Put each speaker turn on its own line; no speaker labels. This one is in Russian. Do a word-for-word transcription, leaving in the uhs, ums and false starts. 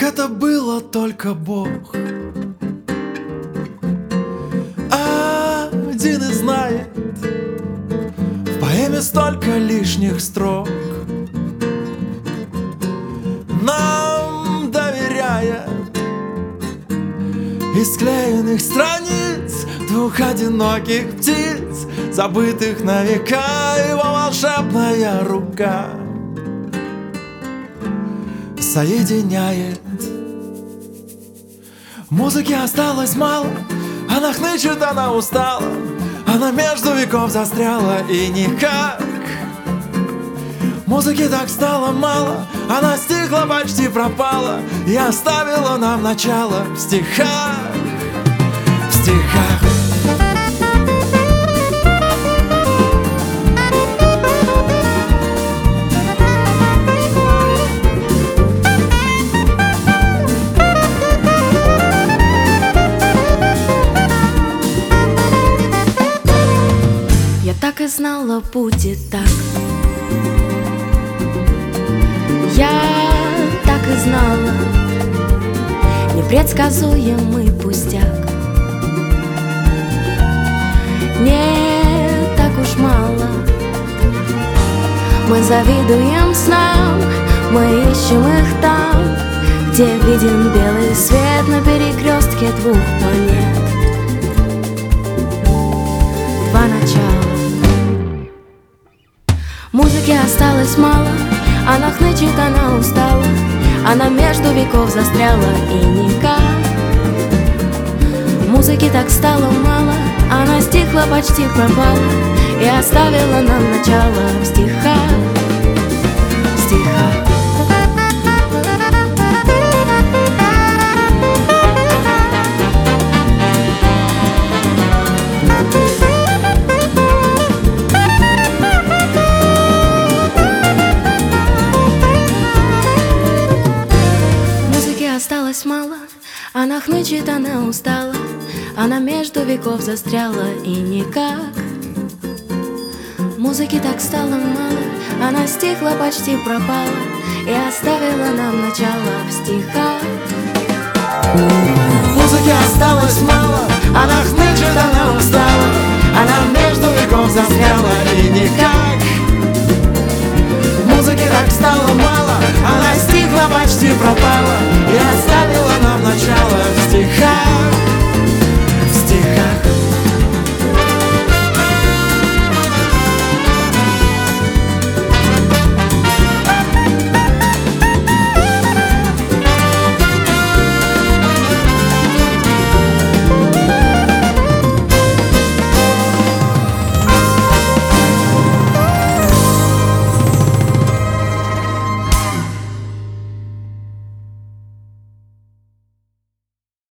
это было только Бог один и знает. В поэме столько лишних строк, нам доверяет из склеенных страниц двух одиноких птиц, забытых на века. Его волшебная рука соединяет. Музыки осталось мало, она хнычет, она устала, она между веков застряла и никак. Музыки так стало мало, она стихла, почти пропала и оставила нам начало в стихах, в стихах.
Я так и знала, будет так. Я так и знала, непредсказуемый пустяк. Не так уж мало мы завидуем снам, мы ищем их там, где виден белый свет на перекрестке двух планет. Два начала. Музыки осталось мало, она хнычет, она устала, она между веков застряла и никак. Музыки так стало мало, она стихла, почти пропала и оставила нам начало в стихах, в стихах. Осталось мало, она хнычет, она устала, она между веков застряла и никак. Музыки так стало мало, она стихла, почти пропала и оставила нам начало в стихах.
Музыки осталось мало, она хнычет, она